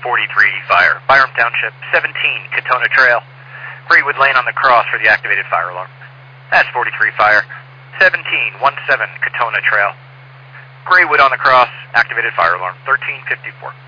43 fire. Byram Township, 17 Katona Trail. Graywood Lane on the cross for the activated fire alarm. That's 43 fire. 1717 Katona Trail. Graywood on the cross, activated fire alarm, 1354.